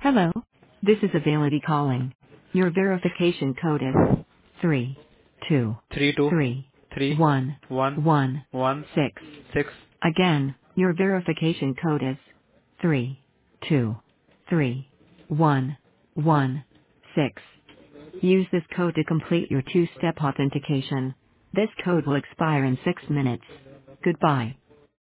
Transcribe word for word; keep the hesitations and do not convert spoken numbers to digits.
Hello. This is Availity calling. Your verification code is three two three two three three one one one one six. six. Again, your verification code is three two three one one six. Use this code to complete your two-step authentication. This code will expire in six minutes. Goodbye.